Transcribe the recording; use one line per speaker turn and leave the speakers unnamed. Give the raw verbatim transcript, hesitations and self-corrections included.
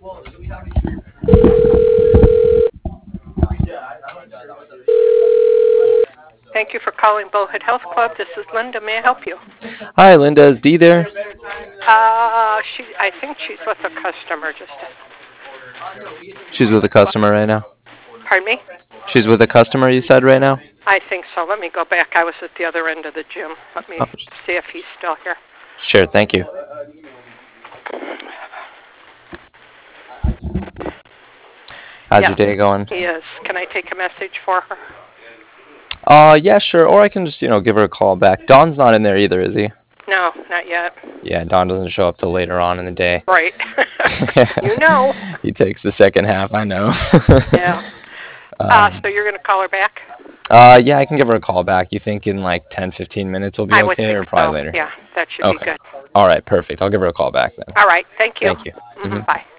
Thank you for calling Bowhead Health Club. This is Linda. May I help you?
Hi, Linda. Is Dee there?
Uh, she. I think she's with a customer. Just.
She's with a customer right now.
Pardon me?
She's with a customer, you said, right now?
I think so. Let me go back. I was at the other end of the gym. Let me
Oh,
see if he's still here.
sure, thank you. How's
Yeah,
your day going?
he is. Can I take a message for her?
Uh, yeah, sure. Or I can just, you know, give her a call back. Don's not in there either, is he?
No, not yet.
Yeah, Don doesn't show up till later on in the day.
Right. You know.
He takes the second half, I know.
Yeah. Uh,
Um,
so you're going to call her back?
uh, yeah, I can give her a call back. You think in like ten, fifteen minutes will be
I would
okay,
think
or
so.
probably later?
Yeah, that should be
Okay.
good.
All right, perfect. I'll give her a call back then.
All right. Thank you.
Thank you.
hmm
Mhm.
Bye.